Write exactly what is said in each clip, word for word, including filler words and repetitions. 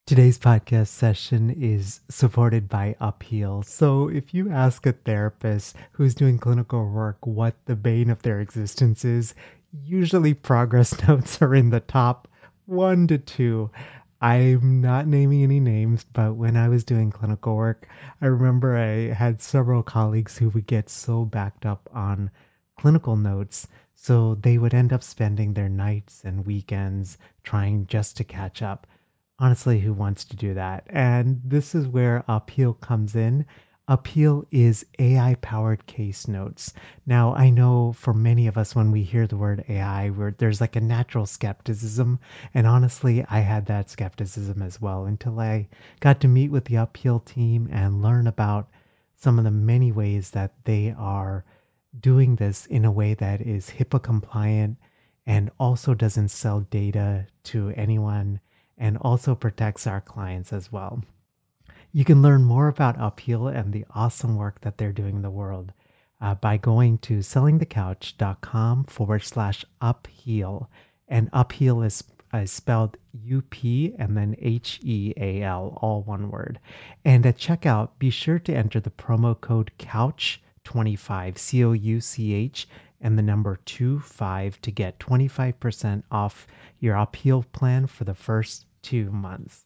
Today's podcast session is supported by Upheal. So if you ask a therapist who's doing clinical work what the bane of their existence is, usually progress notes are in the top one to two. I'm not naming any names, but when I was doing clinical work, I remember I had several colleagues who would get so backed up on clinical notes, so they would end up spending their nights and weekends trying just to catch up. Honestly, who wants to do that? And this is where Upheal comes in. Upheal is A I-powered case notes. Now, I know for many of us, when we hear the word A I, we're, there's like a natural skepticism. And honestly, I had that skepticism as well until I got to meet with the Upheal team and learn about some of the many ways that they are doing this in a way that is HIPAA compliant and also doesn't sell data to anyone, and also protects our clients as well. You can learn more about Upheal and the awesome work that they're doing in the world uh, by going to sellingthecouch.com forward slash upheal. And Upheal is, is spelled U P and then H E A L, all one word. And at checkout, be sure to enter the promo code couch twenty-five, C O U C H, and the number two five to get twenty-five percent off your Upheal plan for the first two months.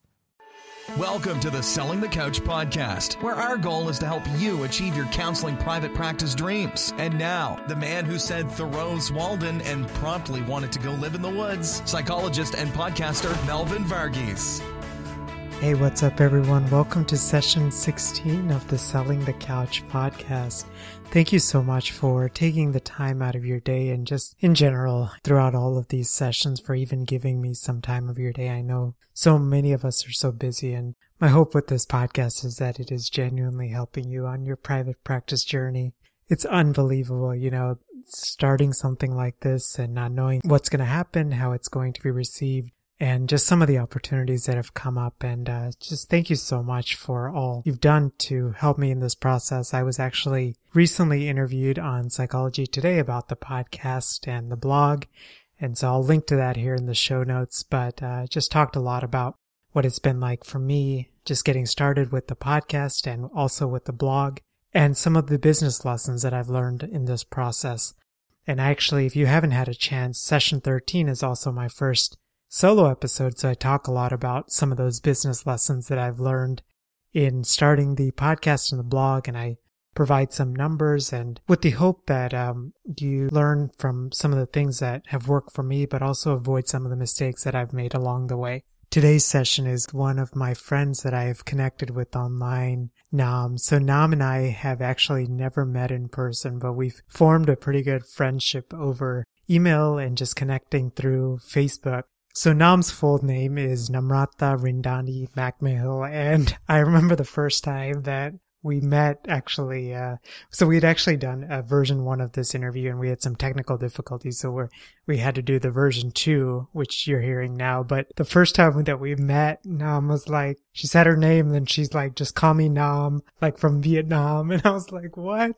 Welcome to the Selling the Couch podcast, where our goal is to help you achieve your counseling private practice dreams. And now, the man who said Thoreau's Walden and promptly wanted to go live in the woods, psychologist and podcaster Melvin Varghese. Hey, what's up, everyone? Welcome to session sixteen of the Selling the Couch podcast. Thank you so much for taking the time out of your day and just in general throughout all of these sessions for even giving me some time of your day. I know so many of us are so busy, and my hope with this podcast is that it is genuinely helping you on your private practice journey. It's unbelievable, you know, starting something like this and not knowing what's going to happen, how it's going to be received, and just some of the opportunities that have come up. And uh, just thank you so much for all you've done to help me in this process. I was actually recently interviewed on Psychology Today about the podcast and the blog. And so I'll link to that here in the show notes, but uh, just talked a lot about what it's been like for me just getting started with the podcast and also with the blog and some of the business lessons that I've learned in this process. And actually, if you haven't had a chance, session thirteen is also my first solo episode, so I talk a lot about some of those business lessons that I've learned in starting the podcast and the blog, and I provide some numbers and with the hope that um, you learn from some of the things that have worked for me, but also avoid some of the mistakes that I've made along the way. Today's session is one of my friends that I have connected with online, Nam. So Nam and I have actually never met in person, but we've formed a pretty good friendship over email and just connecting through Facebook. So Nam's full name is Namrata Rindani Macmahil, and I remember the first time that we met actually, uh, so we'd actually done a version one of this interview and we had some technical difficulties, so we're, we had to do the version two, which you're hearing now. But the first time that we met, Nam was like, she said her name and then she's like, just call me Nam, like from Vietnam. And I was like, what?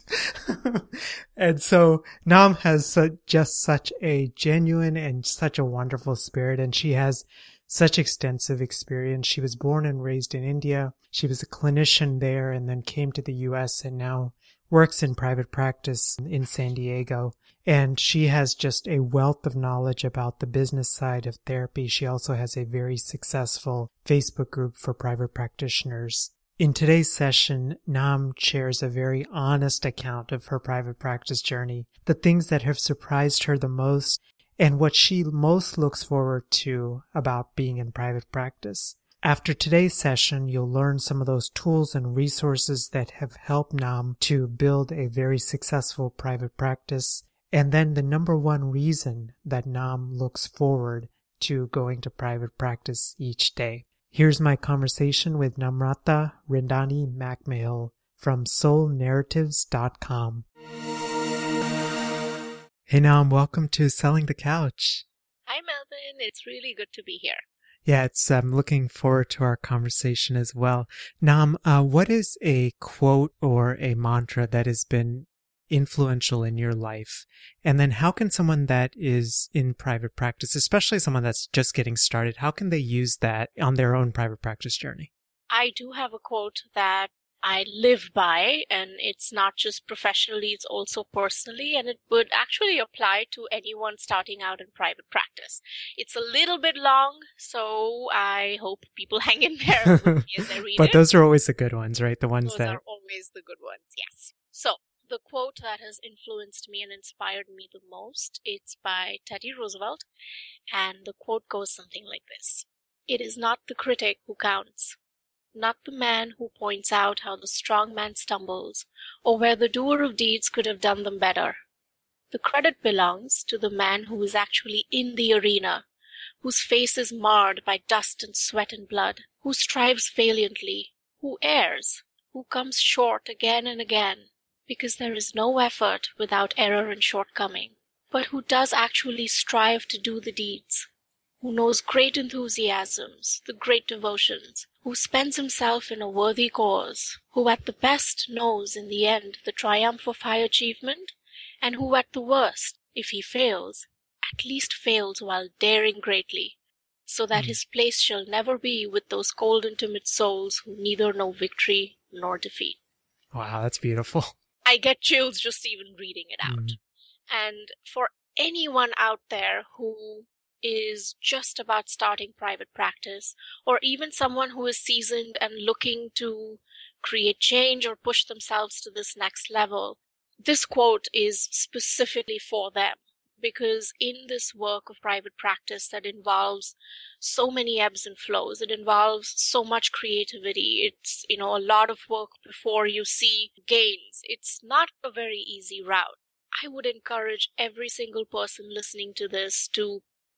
And so Nam has su- just such a genuine and such a wonderful spirit, and she has such extensive experience. She was born and raised in India. She was a clinician there and then came to the U S and now works in private practice in San Diego. And she has just a wealth of knowledge about the business side of therapy. She also has a very successful Facebook group for private practitioners. In today's session, Nam shares a very honest account of her private practice journey, the things that have surprised her the most, and what she most looks forward to about being in private practice. After today's session, you'll learn some of those tools and resources that have helped Nam to build a very successful private practice, and then the number one reason that Nam looks forward to going to private practice each day. Here's my conversation with Namrata Rindani Macmahil from soul narratives dot com. Hey Nam, welcome to Selling the Couch. Hi Melvin, it's really good to be here. Yeah, it's I'm looking forward to our conversation as well. Nam, uh, what is a quote or a mantra that has been influential in your life? And then how can someone that is in private practice, especially someone that's just getting started, how can they use that on their own private practice journey? I do have a quote that I live by, and it's not just professionally, it's also personally, and it would actually apply to anyone starting out in private practice. It's a little bit long, so I hope people hang in there with me as I read but it. But those are always the good ones, right? The ones those that are always the good ones, yes. So, the quote that has influenced me and inspired me the most, it's by Teddy Roosevelt, and the quote goes something like this. It is not the critic who counts, not the man who points out how the strong man stumbles, or where the doer of deeds could have done them better. The credit belongs to the man who is actually in the arena, whose face is marred by dust and sweat and blood, who strives valiantly, who errs, who comes short again and again, because there is no effort without error and shortcoming, but who does actually strive to do the deeds, who knows great enthusiasms, the great devotions, who spends himself in a worthy cause, who at the best knows in the end the triumph of high achievement, and who at the worst, if he fails, at least fails while daring greatly, so that mm. his place shall never be with those cold and timid souls who neither know victory nor defeat. Wow, that's beautiful. I get chills just even reading it out. Mm. And for anyone out there who is just about starting private practice, or even someone who is seasoned and looking to create change or push themselves to this next level, this quote is specifically for them. Because in this work of private practice that involves so many ebbs and flows, it involves so much creativity. It's, you know, a lot of work before you see gains. It's not a very easy route. I would encourage every single person listening to this to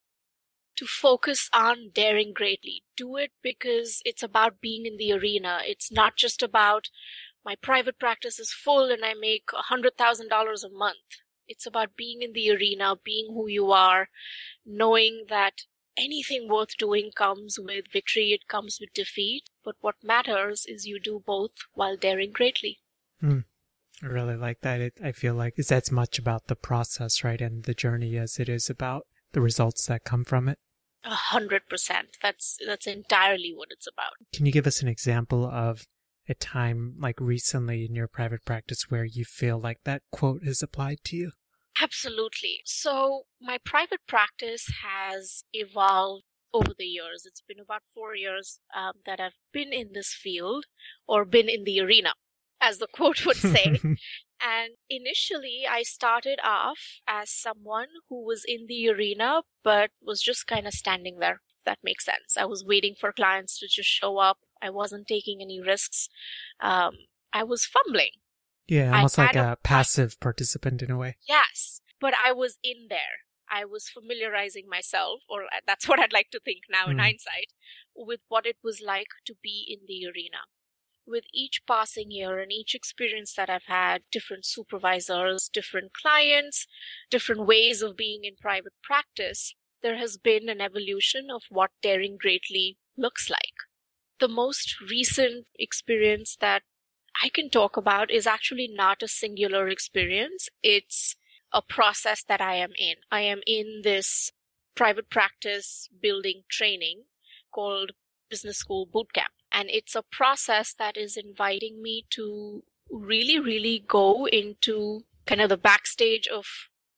to focus on daring greatly. Do it because it's about being in the arena. It's not just about my private practice is full and I make one hundred thousand dollars a month. It's about being in the arena, being who you are, knowing that anything worth doing comes with victory, it comes with defeat. But what matters is you do both while daring greatly. Hmm. I really like that. It, I feel like it's as much about the process, right, and the journey as it is about the results that come from it. A hundred percent. That's that's entirely what it's about. Can you give us an example of a time like recently in your private practice where you feel like that quote is applied to you? Absolutely. So my private practice has evolved over the years. It's been about four years um, that I've been in this field, or been in the arena, as the quote would say. And initially, I started off as someone who was in the arena, but was just kind of standing there, if that makes sense. I was waiting for clients to just show up. I wasn't taking any risks. Um, I was fumbling. Yeah, almost like a, a passive participant in a way. Yes, but I was in there. I was familiarizing myself, or that's what I'd like to think now mm. in hindsight, with what it was like to be in the arena. With each passing year and each experience that I've had, different supervisors, different clients, different ways of being in private practice, there has been an evolution of what daring greatly looks like. The most recent experience that I can talk about is actually not a singular experience. It's a process that I am in. I am in this private practice building training called Business School Bootcamp. And it's a process that is inviting me to really, really go into kind of the backstage of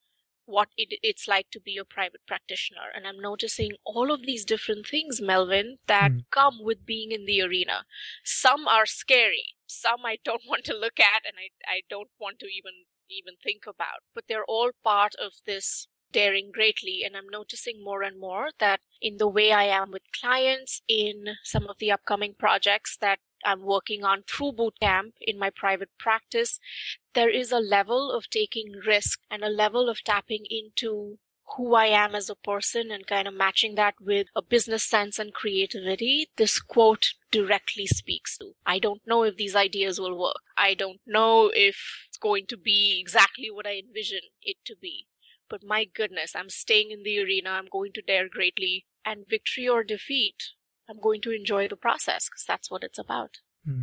what it, it's like to be a private practitioner. And I'm noticing all of these different things, Melvin, that mm. come with being in the arena. Some are scary. Some I don't want to look at and I, I don't want to even, even think about. But they're all part of this daring greatly. And I'm noticing more and more that in the way I am with clients, in some of the upcoming projects that I'm working on through bootcamp in my private practice, there is a level of taking risk and a level of tapping into who I am as a person and kind of matching that with a business sense and creativity. This quote directly speaks to. I don't know if these ideas will work. I don't know if it's going to be exactly what I envision it to be. But my goodness, I'm staying in the arena. I'm going to dare greatly. And victory or defeat, I'm going to enjoy the process because that's what it's about. Mm.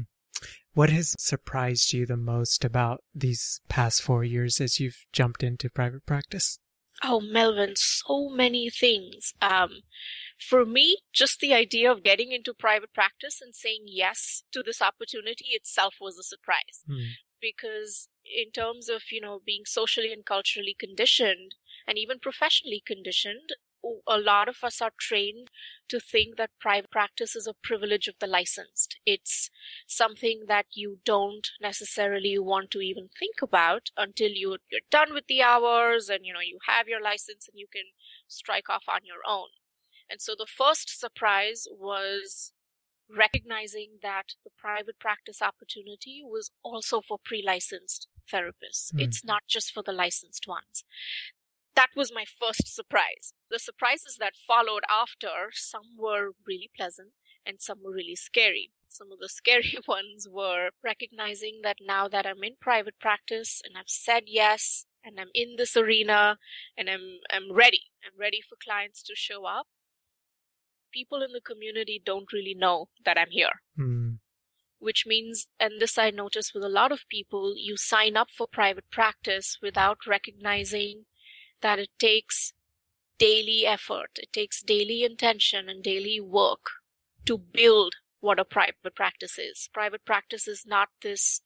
What has surprised you the most about these past four years as you've jumped into private practice? Oh, Melvin, so many things. Um, for me, just the idea of getting into private practice and saying yes to this opportunity itself was a surprise. Hmm. Because in terms of, you know, being socially and culturally conditioned and even professionally conditioned, a lot of us are trained to think that private practice is a privilege of the licensed. It's something that you don't necessarily want to even think about until you, you're done with the hours and, you know, you have your license and you can strike off on your own. And so the first surprise was recognizing that the private practice opportunity was also for pre-licensed therapists. Mm. It's not just for the licensed ones. That was my first surprise. The surprises that followed after, some were really pleasant and some were really scary. Some of the scary ones were recognizing that now that I'm in private practice and I've said yes and I'm in this arena and I'm I'm ready. I'm ready for clients to show up. People in the community don't really know that I'm here. Mm. Which means, and this I notice with a lot of people, you sign up for private practice without recognizing that it takes daily effort, it takes daily intention and daily work to build what a private practice is. Private practice is not this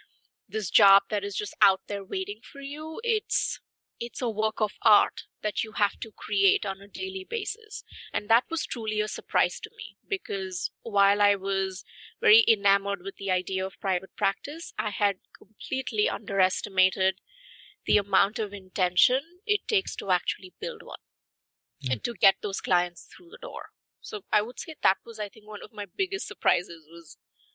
this job that is just out there waiting for you. It's it's a work of art that you have to create on a daily basis. And that was truly a surprise to me, because while I was very enamored with the idea of private practice, I had completely underestimated the amount of intention it takes to actually build one mm. and to get those clients through the door. So I would say that was, I think, one of my biggest surprises was,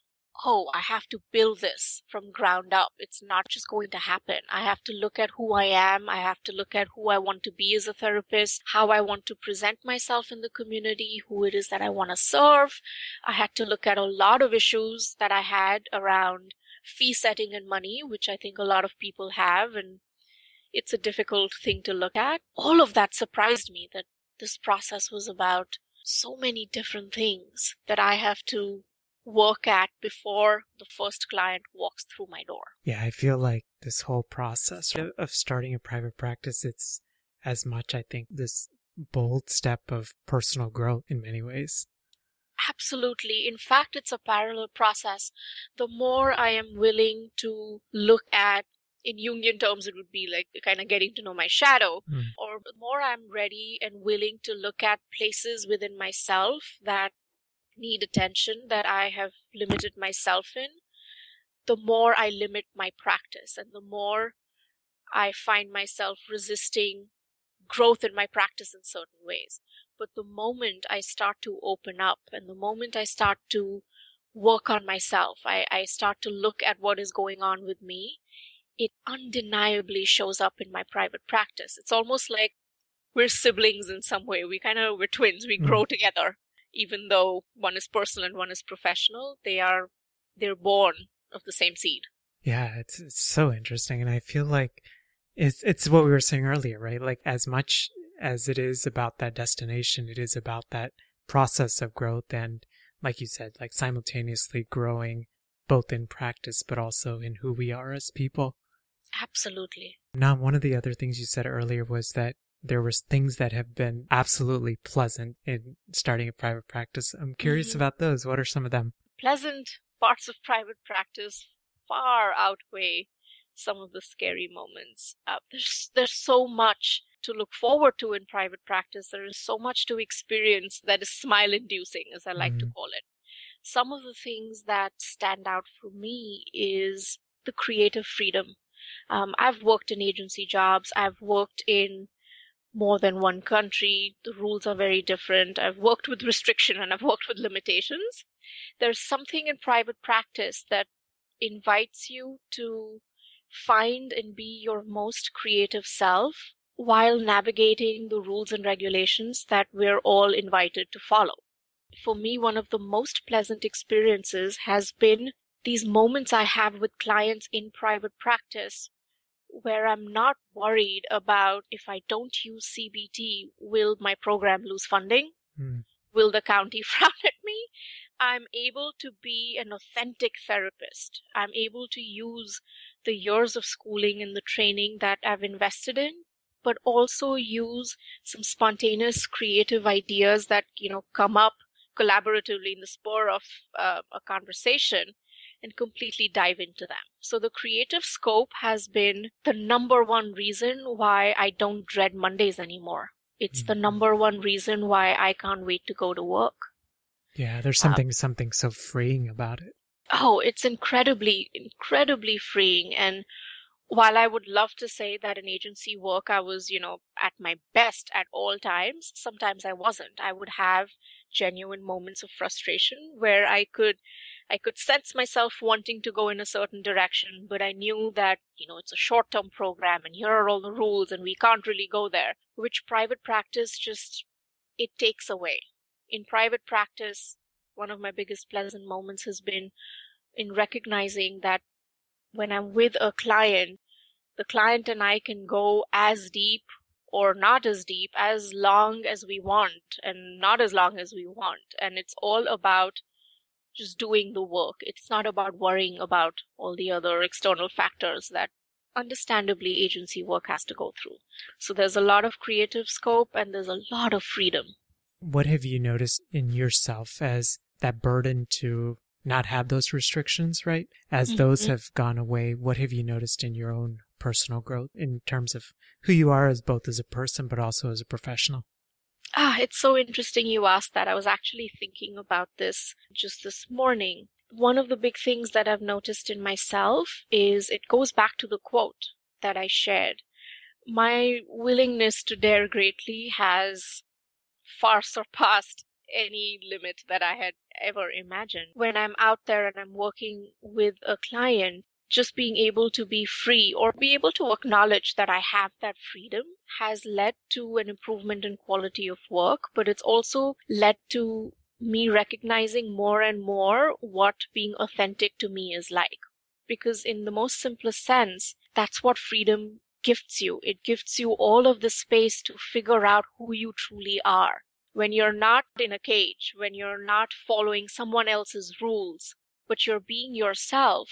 oh, I have to build this from ground up. It's not just going to happen. I have to look at who I am. I have to look at who I want to be as a therapist, how I want to present myself in the community, who it is that I want to serve. I had to look at a lot of issues that I had around fee setting and money, which I think a lot of people have, and it's a difficult thing to look at. All of that surprised me, that this process was about so many different things that I have to work at before the first client walks through my door. Yeah, I feel like this whole process of starting a private practice, it's as much, I think, this bold step of personal growth in many ways. Absolutely. In fact, it's a parallel process. The more I am willing to look at, in Jungian terms, it would be like kind of getting to know my shadow, mm. or the more I'm ready and willing to look at places within myself that need attention, that I have limited myself in, the more I limit my practice and the more I find myself resisting growth in my practice in certain ways. But the moment I start to open up and the moment I start to work on myself, I, I start to look at what is going on with me, it undeniably shows up in my private practice. It's almost like we're siblings in some way. We kind of, we're twins. We mm. grow together. Even though one is personal and one is professional, they are, they're born of the same seed. Yeah, it's, it's so interesting. And I feel like it's, it's what we were saying earlier, right? Like as much as it is about that destination, it is about that process of growth. And like you said, like simultaneously growing both in practice, but also in who we are as people. Absolutely. Now, one of the other things you said earlier was that there was things that have been absolutely pleasant in starting a private practice. I'm curious mm-hmm. about those. What are some of them? Pleasant parts of private practice far outweigh some of the scary moments. Uh, there's there's so much to look forward to in private practice. There is so much to experience that is smile-inducing, as I like mm-hmm. to call it. Some of the things that stand out for me is the creative freedom. Um, I've worked in agency jobs. I've worked in more than one country. The rules are very different. I've worked with restriction and I've worked with limitations. There's something in private practice that invites you to find and be your most creative self while navigating the rules and regulations that we're all invited to follow. For me, one of the most pleasant experiences has been these moments I have with clients in private practice where I'm not worried about, if I don't use C B T, will my program lose funding? Mm. Will the county frown at me? I'm able to be an authentic therapist. I'm able to use the years of schooling and the training that I've invested in, but also use some spontaneous creative ideas that, you know, come up collaboratively in the spur of uh, a conversation and completely dive into them. So the creative scope has been the number one reason why I don't dread Mondays anymore. It's mm-hmm. the number one reason why I can't wait to go to work. Yeah, there's something, um, something so freeing about it. Oh, it's incredibly, incredibly freeing. And while I would love to say that in agency work, I was, you know, at my best at all times, sometimes I wasn't. I would have genuine moments of frustration where I could, I could sense myself wanting to go in a certain direction, but I knew that, you know, it's a short-term program and here are all the rules and we can't really go there, which private practice just, it takes away. In private practice, one of my biggest pleasant moments has been in recognizing that when I'm with a client, the client and I can go as deep or not as deep as long as we want and not as long as we want. And it's all about just doing the work. It's not about worrying about all the other external factors that understandably agency work has to go through. So there's a lot of creative scope and there's a lot of freedom. What have you noticed in yourself as that burden to not have those restrictions, right? As mm-hmm. those have gone away, what have you noticed in your own personal growth in terms of who you are as both as a person, but also as a professional? Ah, it's so interesting you asked that. I was actually thinking about this just this morning. One of the big things that I've noticed in myself is it goes back to the quote that I shared. My willingness to dare greatly has far surpassed any limit that I had ever imagined. When I'm out there and I'm working with a client, just being able to be free or be able to acknowledge that I have that freedom has led to an improvement in quality of work, but it's also led to me recognizing more and more what being authentic to me is like. Because in the most simplest sense, that's what freedom gifts you. It gifts you all of the space to figure out who you truly are. When you're not in a cage, when you're not following someone else's rules, but you're being yourself,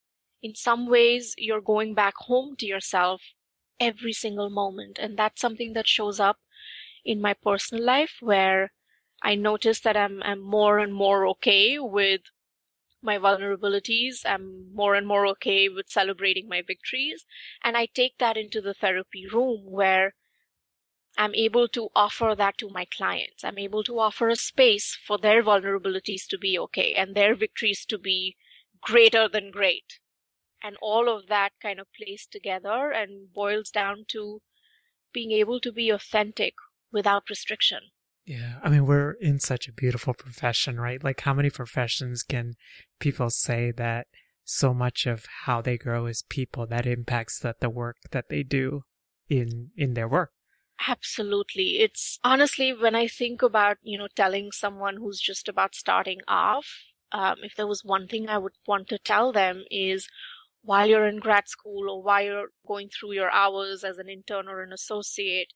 in some ways you're going back home to yourself every single moment. And that's something that shows up in my personal life where I notice that I'm, I'm more and more okay with my vulnerabilities. I'm more and more okay with celebrating my victories. And I take that into the therapy room where I'm able to offer that to my clients. I'm able to offer a space for their vulnerabilities to be okay and their victories to be greater than great. And all of that kind of plays together and boils down to being able to be authentic without restriction. Yeah, I mean, we're in such a beautiful profession, right? Like, how many professions can people say that so much of how they grow as people, that impacts that the work that they do in in their work? Absolutely. It's honestly, when I think about, you know, telling someone who's just about starting off, um, if there was one thing I would want to tell them is while you're in grad school or while you're going through your hours as an intern or an associate,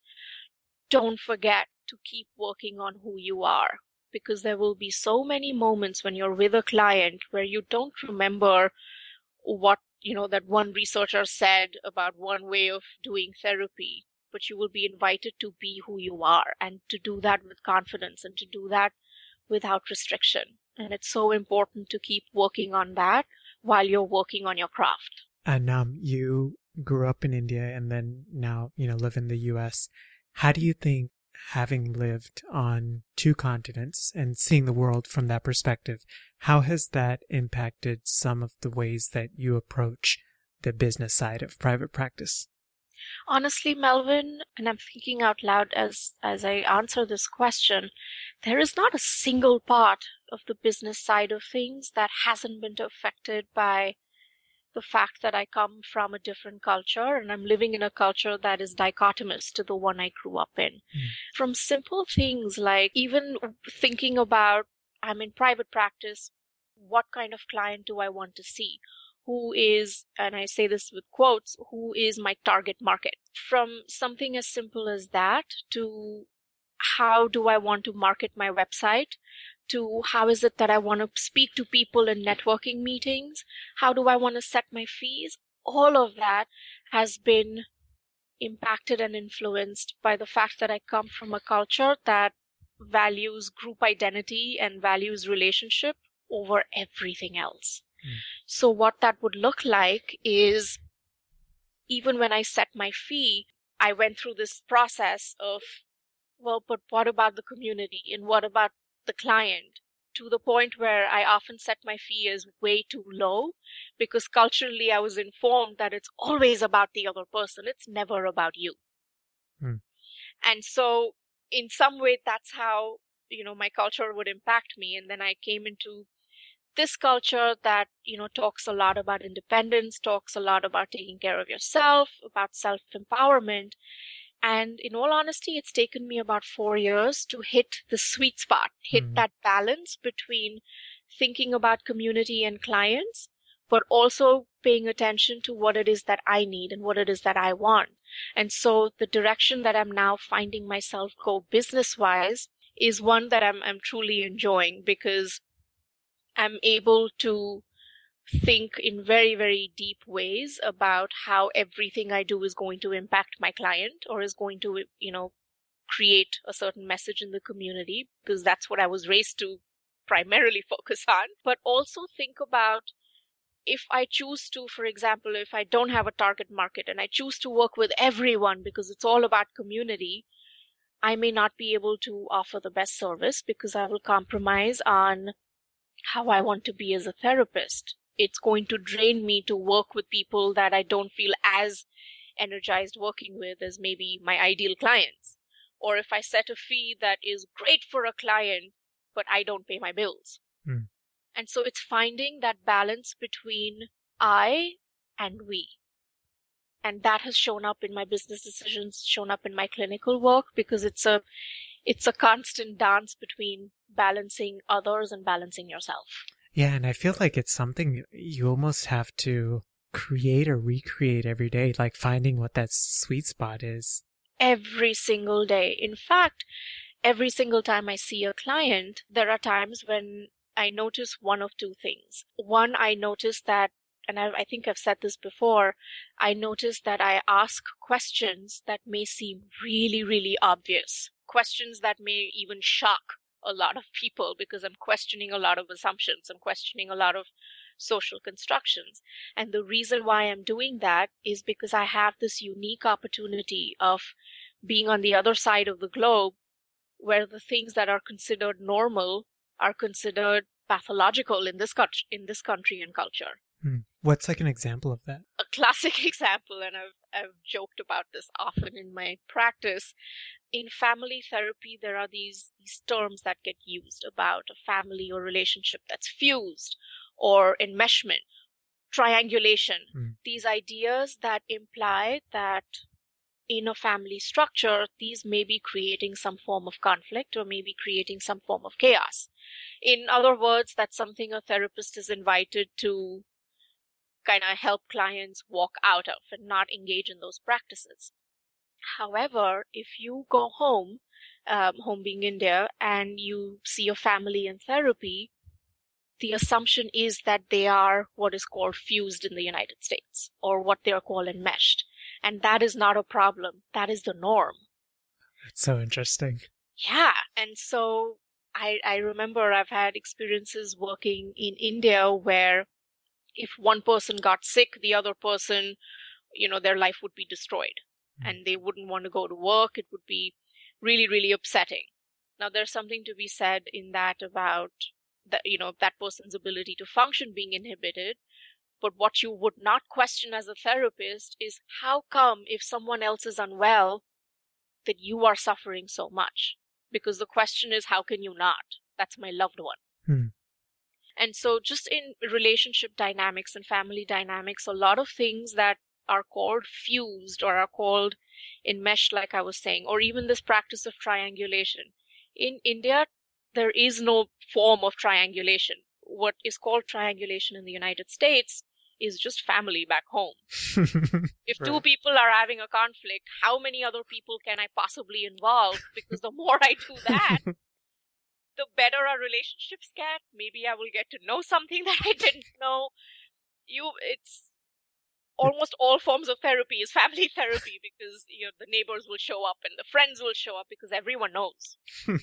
don't forget to keep working on who you are, because there will be so many moments when you're with a client where you don't remember what, you know, that one researcher said about one way of doing therapy, but you will be invited to be who you are and to do that with confidence and to do that without restriction. And it's so important to keep working on that while you're working on your craft. And um, you grew up in India and then now, you know, live in the U S. How do you think, having lived on two continents and seeing the world from that perspective, how has that impacted some of the ways that you approach the business side of private practice? Honestly, Melvin, and I'm thinking out loud as, as I answer this question, there is not a single part of the business side of things that hasn't been affected by the fact that I come from a different culture and I'm living in a culture that is dichotomous to the one I grew up in. Mm. From simple things like even thinking about, I'm in private practice, what kind of client do I want to see? Who is, and I say this with quotes, who is my target market? From something as simple as that to how do I want to market my website, to how is it that I want to speak to people in networking meetings? How do I want to set my fees? All of that has been impacted and influenced by the fact that I come from a culture that values group identity and values relationship over everything else. Mm. So what that would look like is, even when I set my fee, I went through this process of, well, but what about the community and what about the client? To the point where I often set my fee as way too low, because culturally I was informed that it's always about the other person. It's never about you. Hmm. And so in some way, that's how, you know, my culture would impact me. And then I came into this culture that, you know, talks a lot about independence, talks a lot about taking care of yourself, about self-empowerment. And in all honesty, it's taken me about four years to hit the sweet spot, hit mm-hmm. that balance between thinking about community and clients, but also paying attention to what it is that I need and what it is that I want. And so the direction that I'm now finding myself go business-wise is one that I'm, I'm truly enjoying, because I'm able to think in very, very deep ways about how everything I do is going to impact my client or is going to, you know, create a certain message in the community, because that's what I was raised to primarily focus on. But also think about, if I choose to, for example, if I don't have a target market and I choose to work with everyone because it's all about community, I may not be able to offer the best service because I will compromise on how I want to be as a therapist. It's going to drain me to work with people that I don't feel as energized working with as maybe my ideal clients. Or if I set a fee that is great for a client, but I don't pay my bills. Mm. And so it's finding that balance between I and we. And that has shown up in my business decisions, shown up in my clinical work, because it's a, it's a constant dance between balancing others and balancing yourself. Yeah, and I feel like it's something you almost have to create or recreate every day, like finding what that sweet spot is. Every single day. In fact, every single time I see a client, there are times when I notice one of two things. One, I notice that, and I, I think I've said this before, I notice that I ask questions that may seem really, really obvious. Questions that may even shock a lot of people, because I'm questioning a lot of assumptions. I'm questioning a lot of social constructions. And the reason why I'm doing that is because I have this unique opportunity of being on the other side of the globe, where the things that are considered normal are considered pathological in this country, in this country and culture. Hmm. What's like an example of that? A classic example, and I've I've joked about this often in my practice. In family therapy, there are these, these terms that get used about a family or relationship that's fused, or enmeshment, triangulation. Mm. These ideas that imply that in a family structure, these may be creating some form of conflict or maybe creating some form of chaos. In other words, that's something a therapist is invited to kind of help clients walk out of and not engage in those practices. However, if you go home, um, home being India, and you see a family in therapy, the assumption is that they are what is called fused in the United States, or what they are called enmeshed. And that is not a problem. That is the norm. That's so interesting. Yeah. And so I, I remember I've had experiences working in India where if one person got sick, the other person, you know, their life would be destroyed. And they wouldn't want to go to work. It would be really, really upsetting. Now, there's something to be said in that about that, you know, that person's ability to function being inhibited. But what you would not question as a therapist is, how come if someone else is unwell that you are suffering so much? Because the question is, how can you not? That's my loved one. Hmm. And so just in relationship dynamics and family dynamics, a lot of things that are called fused or are called enmeshed, like I was saying, or even this practice of triangulation. In India, there is no form of triangulation. What is called triangulation in the United States is just family back home. If two right. people are having a conflict, how many other people can I possibly involve? Because the more I do that, the better our relationships get. Maybe I will get to know something that I didn't know. You, it's almost all forms of therapy is family therapy because you know, the neighbors will show up and the friends will show up because everyone knows.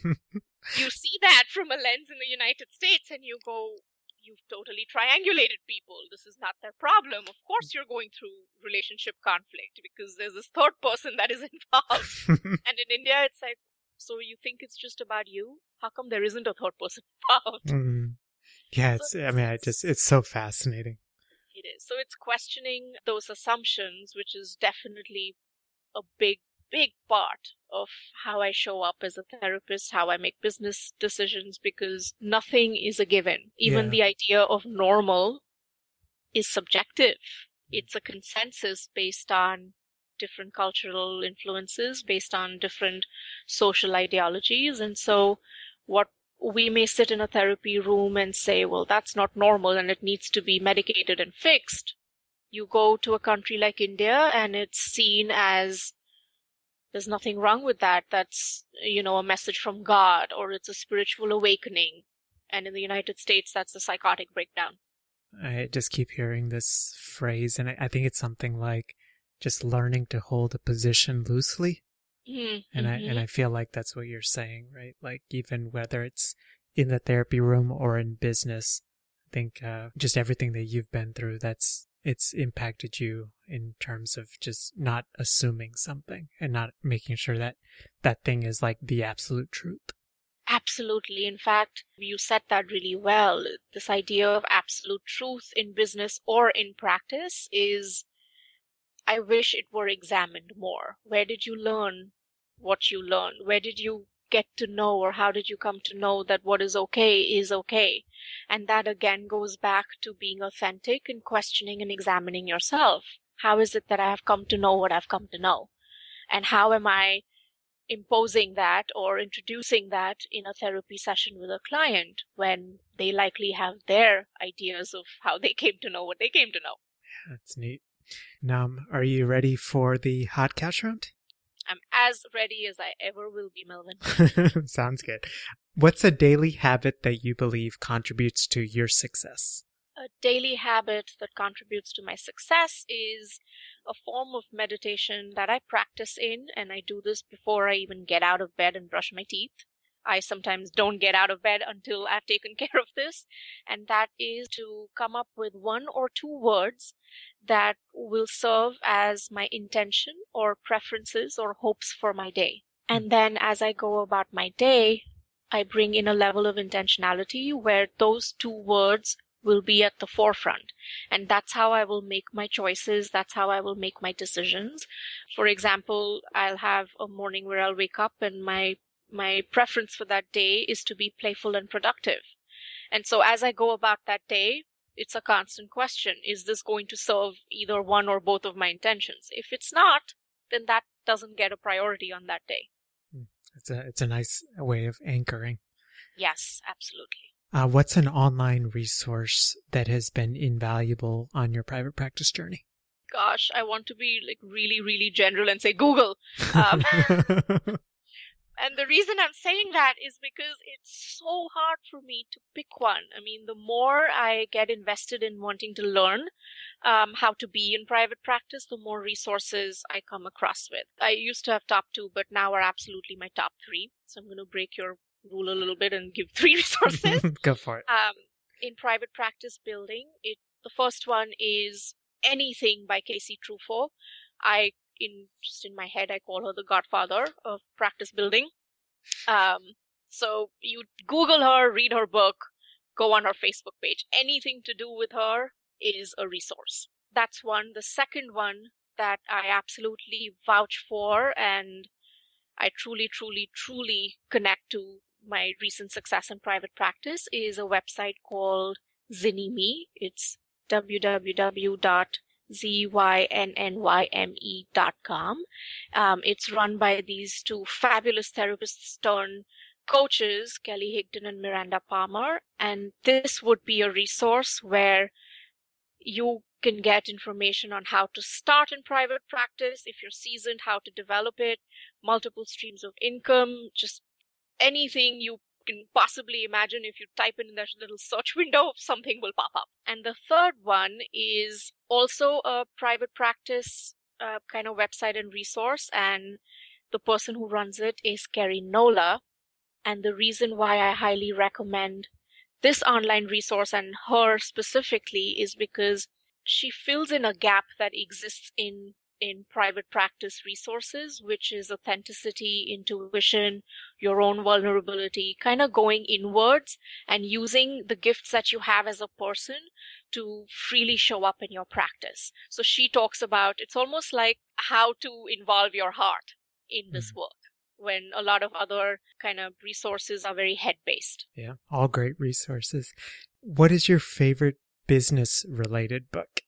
You see that from a lens in the United States and you go, you've totally triangulated people. This is not their problem. Of course you're going through relationship conflict because there's this third person that is involved. And in India, it's like, so you think it's just about you? How come there isn't a third person involved? Mm. Yeah, it's, So I mean, I just, it's so fascinating. It is. So it's questioning those assumptions, which is definitely a big, big part of how I show up as a therapist, how I make business decisions, because nothing is a given. Even Yeah. the idea of normal is subjective. It's a consensus based on different cultural influences, based on different social ideologies. And so what we may sit in a therapy room and say, well, that's not normal and it needs to be medicated and fixed. You go to a country like India and it's seen as there's nothing wrong with that. That's, you know, a message from God or it's a spiritual awakening. And in the United States, that's a psychotic breakdown. I just keep hearing this phrase, and I, I think it's something like just learning to hold a position loosely. Mm-hmm. And I and I feel like that's what you're saying, right? Like even whether it's in the therapy room or in business, I think uh, just everything that you've been through, that's it's impacted you in terms of just not assuming something and not making sure that that thing is like the absolute truth. Absolutely. In fact, you said that really well. This idea of absolute truth in business or in practice is, I wish it were examined more. Where did you learn what you learned? Where did you get to know, or how did you come to know that what is okay is okay? And that again goes back to being authentic and questioning and examining yourself. How is it that I have come to know what I've come to know? And how am I imposing that or introducing that in a therapy session with a client when they likely have their ideas of how they came to know what they came to know? That's neat. Now, are you ready for the hot couch round? I'm as ready as I ever will be, Melvin. Sounds good. What's a daily habit that you believe contributes to your success? A daily habit that contributes to my success is a form of meditation that I practice in, and I do this before I even get out of bed and brush my teeth. I sometimes don't get out of bed until I've taken care of this, and that is to come up with one or two words that will serve as my intention or preferences or hopes for my day. And then as I go about my day, I bring in a level of intentionality where those two words will be at the forefront. And that's how I will make my choices. That's how I will make my decisions. For example, I'll have a morning where I'll wake up and my my preference for that day is to be playful and productive. And so as I go about that day, it's a constant question. Is this going to serve either one or both of my intentions? If it's not, then that doesn't get a priority on that day. It's a, it's a nice way of anchoring. Yes, absolutely. Uh, what's an online resource that has been invaluable on your private practice journey? Gosh, I want to be like really, really general and say Google. Um, And the reason I'm saying that is because it's so hard for me to pick one. I mean, the more I get invested in wanting to learn um, how to be in private practice, the more resources I come across with. I used to have top two, but now are absolutely my top three. So I'm going to break your rule a little bit and give three resources. Go for it. Um, in private practice building, it the first one is Anything by Casey Truffaut. I In just in my head, I call her the godfather of practice building. Um, so you Google her, read her book, go on her Facebook page. Anything to do with her is a resource. That's one. The second one that I absolutely vouch for and I truly, truly, truly connect to my recent success in private practice is a website called Zinnyme. It's w w w dot Z Y N N Y M E dot com. Um, it's run by these two fabulous therapists turned coaches, Kelly Higdon and Miranda Palmer. And this would be a resource where you can get information on how to start in private practice, if you're seasoned, how to develop it, multiple streams of income, just anything you can possibly imagine if you type in that little search window, something will pop up. And the third one is also a private practice uh, kind of website and resource. And the person who runs it is Kerry Nola. And the reason why I highly recommend this online resource and her specifically is because she fills in a gap that exists in in private practice resources, which is authenticity, intuition, your own vulnerability, kind of going inwards and using the gifts that you have as a person to freely show up in your practice. So she talks about, it's almost like how to involve your heart in this Mm-hmm. work, when a lot of other kind of resources are very head-based. Yeah, all great resources. What is your favorite business-related book?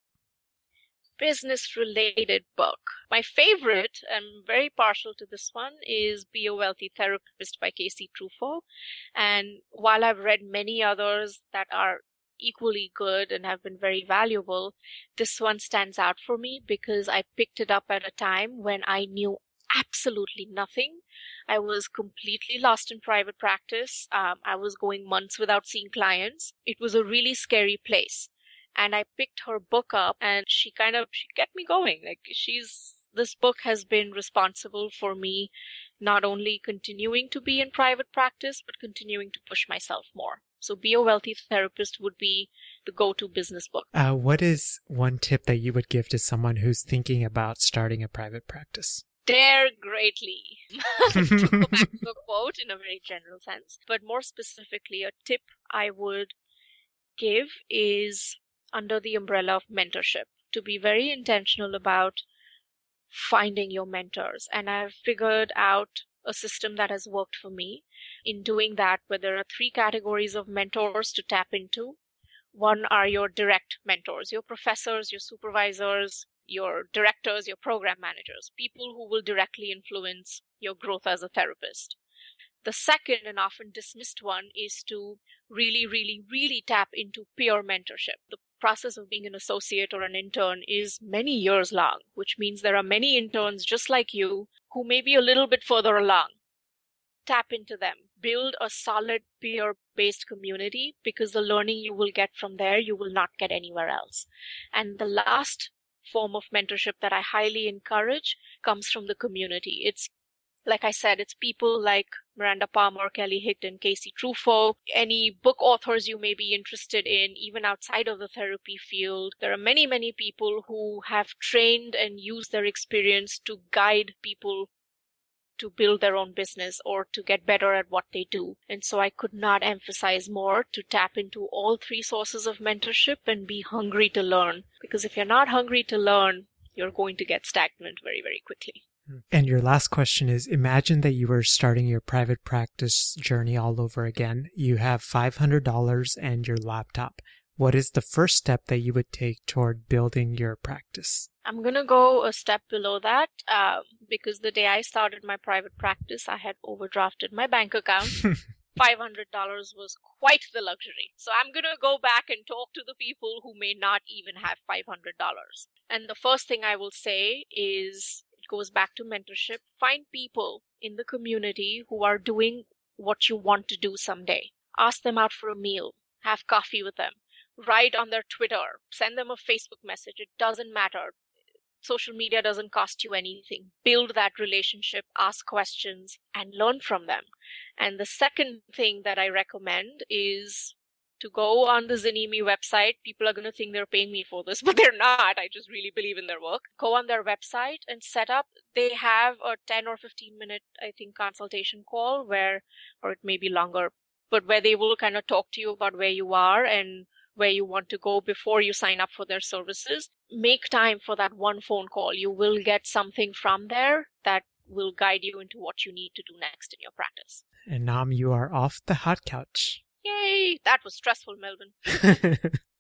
Business-related book. My favorite, I'm very partial to this one, is Be a Wealthy Therapist by Casey Truffaut. And while I've read many others that are equally good and have been very valuable, this one stands out for me because I picked it up at a time when I knew absolutely nothing. I was completely lost in private practice. Um, I was going months without seeing clients. It was a really scary place. And I picked her book up and she kind of, she kept me going. Like she's, this book has been responsible for me not only continuing to be in private practice, but continuing to push myself more. So Be a Wealthy Therapist would be the go-to business book. Uh, what is one tip that you would give to someone who's thinking about starting a private practice? Dare greatly. To go back to a quote in a very general sense. But more specifically, a tip I would give is under the umbrella of mentorship, to be very intentional about finding your mentors. And I've figured out a system that has worked for me in doing that, where there are three categories of mentors to tap into. One are your direct mentors, your professors, your supervisors, your directors, your program managers, people who will directly influence your growth as a therapist. The second and often dismissed one is to really, really, really tap into peer mentorship. The process of being an associate or an intern is many years long, which means there are many interns just like you who may be a little bit further along. Tap into them. Build a solid peer-based community, because the learning you will get from there, you will not get anywhere else. And the last form of mentorship that I highly encourage comes from the community. It's, like I said, it's people like Miranda Palmer, Kelly Higdon, Casey Truffaut, any book authors you may be interested in, even outside of the therapy field. There are many, many people who have trained and used their experience to guide people to build their own business or to get better at what they do. And so I could not emphasize more to tap into all three sources of mentorship and be hungry to learn. Because if you're not hungry to learn, you're going to get stagnant very, very quickly. And your last question is, imagine that you were starting your private practice journey all over again. You have five hundred dollars and your laptop. What is the first step that you would take toward building your practice? I'm going to go a step below that uh, because the day I started my private practice, I had overdrafted my bank account. five hundred dollars was quite the luxury. So I'm going to go back and talk to the people who may not even have five hundred dollars. And the first thing I will say is, goes back to mentorship. Find people in the community who are doing what you want to do someday. Ask them out for a meal. Have coffee with them. Write on their Twitter. Send them a Facebook message. It doesn't matter. Social media doesn't cost you anything. Build that relationship, ask questions, and learn from them. And the second thing that I recommend is to go on the Zanimi website. People are going to think they're paying me for this, but they're not. I just really believe in their work. Go on their website and set up. They have a ten or fifteen minute, I think, consultation call where, or it may be longer, but where they will kind of talk to you about where you are and where you want to go before you sign up for their services. Make time for that one phone call. You will get something from there that will guide you into what you need to do next in your practice. And Nam, you are off the hot couch. Yay! That was stressful, Melvin.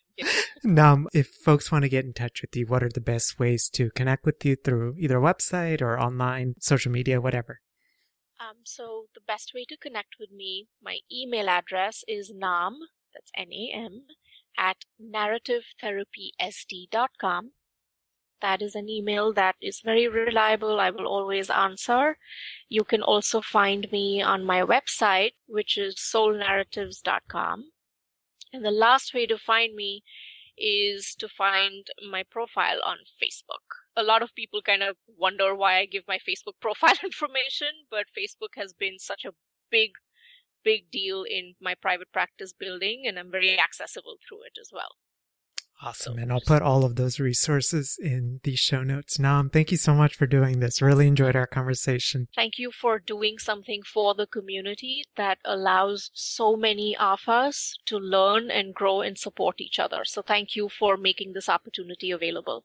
Nam, if folks want to get in touch with you, what are the best ways to connect with you through either website or online, social media, whatever? Um, so the best way to connect with me, my email address is nam, that's N A M, at narrative therapy s d dot com. That is an email that is very reliable. I will always answer. You can also find me on my website, which is soul narratives dot com. And the last way to find me is to find my profile on Facebook. A lot of people kind of wonder why I give my Facebook profile information, but Facebook has been such a big, big deal in my private practice building, and I'm very accessible through it as well. Awesome. And I'll put all of those resources in the show notes. Nam, thank you so much for doing this. Really enjoyed our conversation. Thank you for doing something for the community that allows so many of us to learn and grow and support each other. So thank you for making this opportunity available.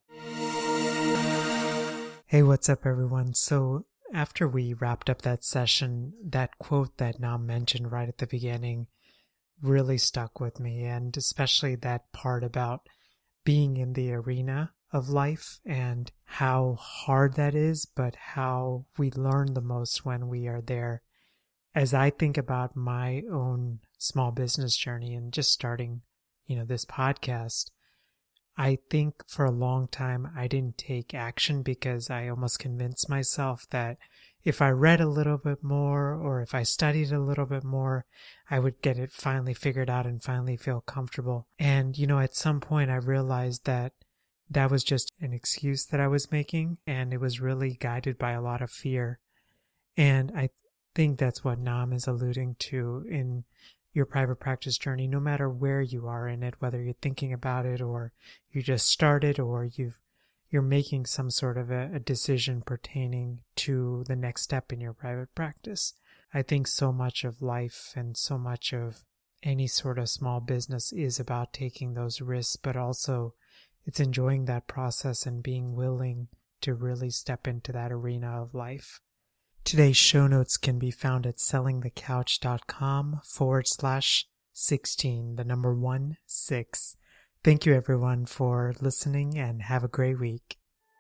Hey, what's up, everyone? So after we wrapped up that session, that quote that Nam mentioned right at the beginning really stuck with me, and especially that part about being in the arena of life and how hard that is, but how we learn the most when we are there. As I think about my own small business journey and just starting, you know, this podcast, I think for a long time I didn't take action because I almost convinced myself that if I read a little bit more or if I studied a little bit more, I would get it finally figured out and finally feel comfortable. And, you know, at some point I realized that that was just an excuse that I was making, and it was really guided by a lot of fear. And I think that's what Nam is alluding to in your private practice journey, no matter where you are in it, whether you're thinking about it or you just started or you've you're making some sort of a, a decision pertaining to the next step in your private practice. I think so much of life and so much of any sort of small business is about taking those risks, but also it's enjoying that process and being willing to really step into that arena of life. Today's show notes can be found at sellingthecouch.com forward slash 16, the number one, six. Thank you, everyone, for listening, and have a great week.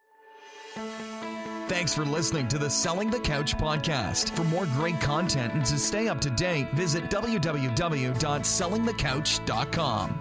Thanks for listening to the Selling the Couch podcast. For more great content and to stay up to date, visit w w w dot selling the couch dot com.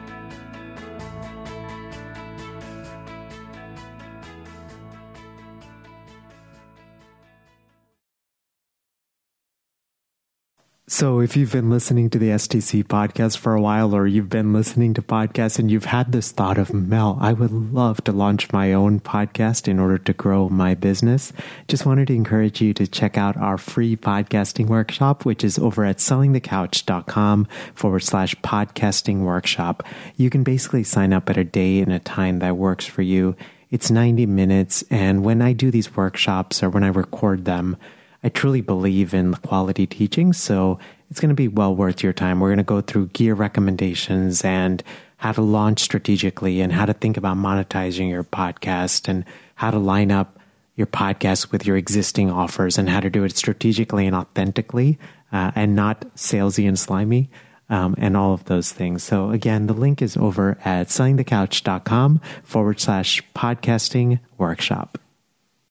So if you've been listening to the S T C podcast for a while, or you've been listening to podcasts and you've had this thought of, Mel, I would love to launch my own podcast in order to grow my business, just wanted to encourage you to check out our free podcasting workshop, which is over at sellingthecouch.com forward slash podcasting workshop. You can basically sign up at a day and a time that works for you. It's ninety minutes. And when I do these workshops or when I record them, I truly believe in quality teaching, so it's going to be well worth your time. We're going to go through gear recommendations and how to launch strategically and how to think about monetizing your podcast and how to line up your podcast with your existing offers and how to do it strategically and authentically uh, and not salesy and slimy um, and all of those things. So again, the link is over at sellingthecouch.com forward slash podcasting workshop.